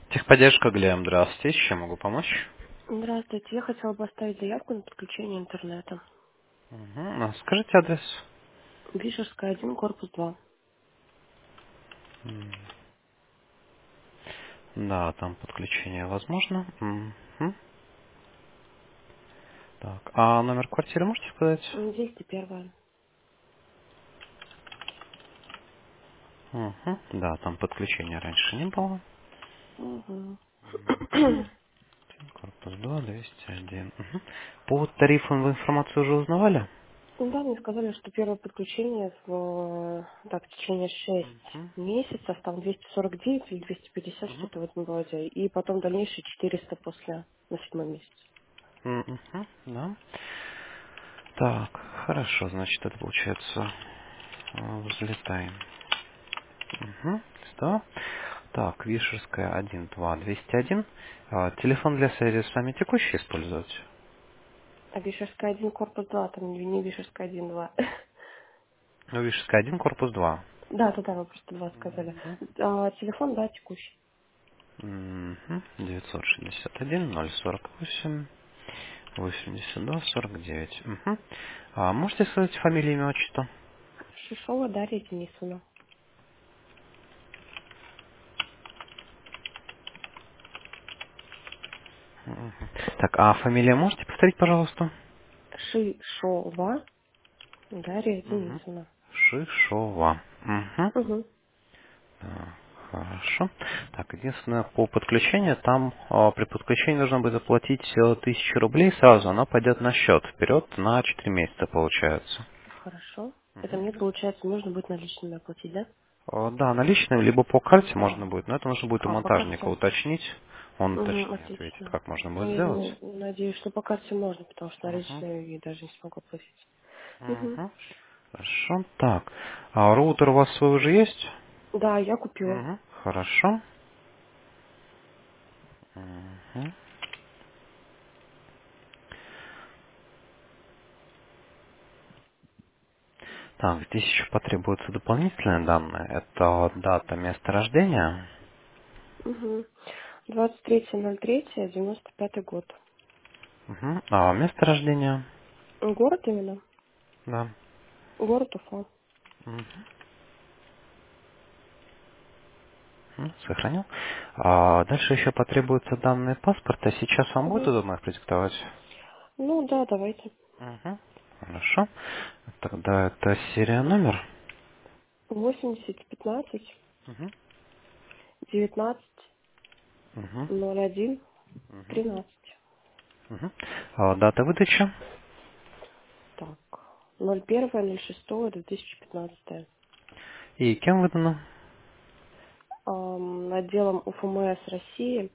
Техподдержка Глеб, здравствуйте. С чем могу помочь? Здравствуйте, я хотела бы оставить заявку на подключение интернета. Скажите адрес. Вишерская, 1, корпус 2. Да, там подключение возможно. Мгм. Так, а номер квартиры можете сказать? 201. Да, там подключения раньше не было. Угу. Корпус 2, 201. По тарифам вы информацию уже узнавали? Да, мне сказали, что первое подключение в течение 6 Мгм. месяцев, там 249 или 250, Мгм. что-то в этом роде. И потом дальнейшие 400 на 7 месяц. Да. Так, хорошо, значит, это получается взлетаем. Что? Так, Вишерская 1, 2, 201. Телефон для связи с вами текущий использовать? А Вишерская, 1, корпус 2, там не Вишерская, 1, 2. Ну, Вишерская 1, корпус 2. Да, вы просто 2 сказали. Телефон, да, текущий. 961 048 82 49. Можете сказать фамилию, имя, отчество? Шишова Дарья Денисовна. Так, а фамилия можете повторить, пожалуйста? Шишова Дарья Мгм. Денисовна. Шишова. Угу. Так, хорошо. Так, единственное, по подключению, там при подключении нужно будет заплатить 1000 рублей сразу, она пойдет на счет вперед на 4 месяца, получается. Хорошо. Это мне, получается, нужно будет наличными оплатить, да? Да, наличным, либо по карте можно А, будет, но это нужно будет у по монтажника карте? уточнить. Он Угу, точнее ответит, отлично. как можно Ну, будет я сделать. надеюсь, что по карте можно, потому что Мгм. наличные я даже не смогу оплатить. Угу. Мгм. Хорошо. Так, а роутер у вас свой уже есть? Да, я купила. Мгм. Хорошо. Мгм. Так, здесь еще потребуются дополнительные данные. Это дата, место рождения. Угу. 23.03.95 год. А место рождения? Город именно? Да. Город Уфа. Мгм. Сохранил. Дальше еще потребуются данные паспорта. Сейчас вам будет Угу. удобно их продиктовать? Ну да, давайте. Мгм. Хорошо. Тогда это серия номер. 80 15 Мгм. 19 Мгм. 01 Мгм. 13. Мгм. Дата выдачи. Так. 01.06.2015. И кем выдано? Отделом УФМС России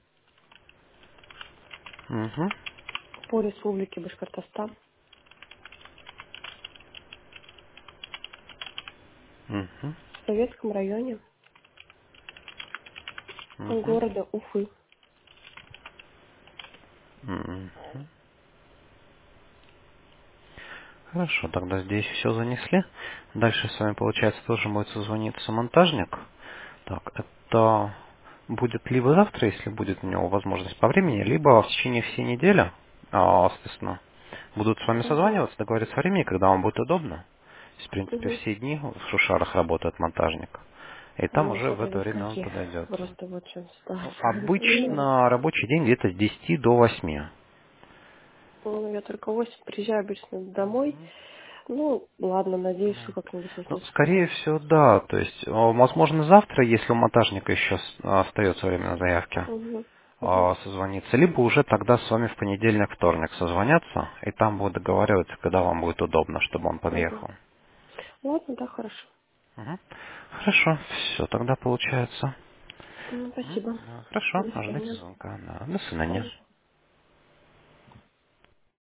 Мгм. по Республике Башкортостан Мгм. в Советском районе Мгм. города Уфы. Мгм. Хорошо, тогда здесь все занесли. Дальше с вами, получается, тоже будет созвониться монтажник. Так, это будет либо завтра, если будет у него возможность по времени, либо в течение всей недели, соответственно, будут с вами Угу. созваниваться, договориться о времени, когда вам будет удобно. То есть, в принципе, Угу. все дни в Шушарах работает монтажник. И там Ну, уже в смотря это до время он скольки. подойдет. Просто вот в чем Ну, ситуация. обычно рабочий день где-то с 10 до 8. Ну, я только в 8 приезжаю обычно домой. Ну, ладно, надеюсь, что Да. как-нибудь не Ну, случится. скорее всего, да. То есть, возможно, завтра, если у монтажника еще остается время на заявке, Угу. Угу. созвониться, либо уже тогда с вами в понедельник, вторник созвонятся, и там будут договариваться, когда вам будет удобно, чтобы он Угу. подъехал. Ладно, да, хорошо. Мгм. Хорошо, все, тогда получается. Спасибо. Хорошо, До ожидайте свидания. звонка. Да, до свидания. Мгм.